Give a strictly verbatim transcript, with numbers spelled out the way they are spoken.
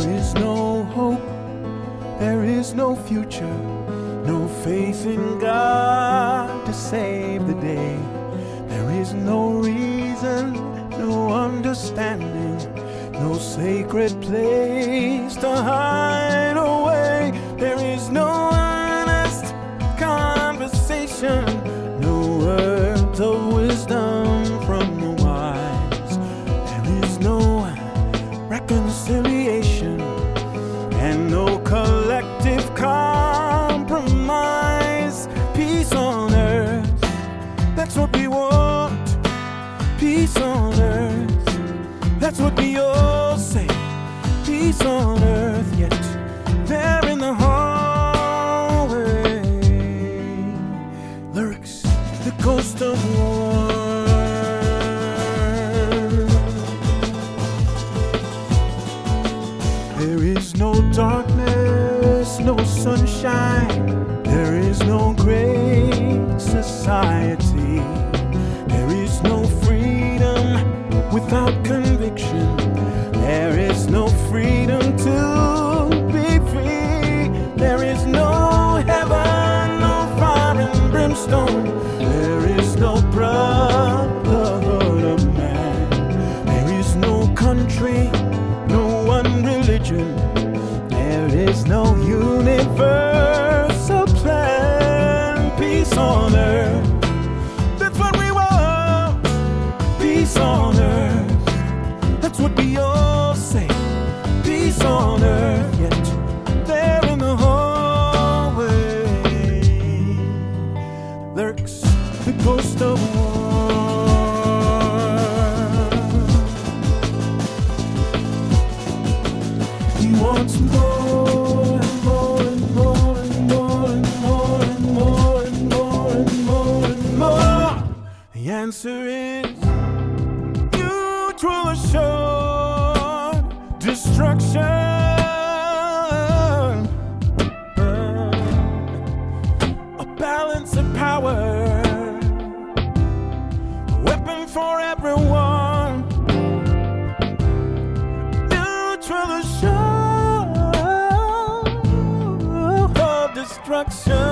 is no hope, there is no future, no faith in God to save the day. There is no reason, no understanding, no sacred place to hide away. There is no honest conversation, no words of wisdom from the wise. There is no reconciliation and no collective compromise. Peace on earth, that's what we want. Peace on earth, that's what we all say. Peace on earth, yet there in the hallway lurks the ghost of war. There is no darkness, no sunshine. There is no great society. There is no freedom without conviction. There is no freedom to be free. There is no heaven, no fire and brimstone. There is no brotherhood of man. There is no country, no one religion. There is no universal plan. Peace on earth, that's what we want. Peace on earth, that's what we all say. Peace on earth, yet there in the hallway lurks the ghost of war. He wants more and more and more and more and more and more and more and more and more. The answer is mutual assured destruction. A balance of power, a weapon for everyone. Mutual assured destruction.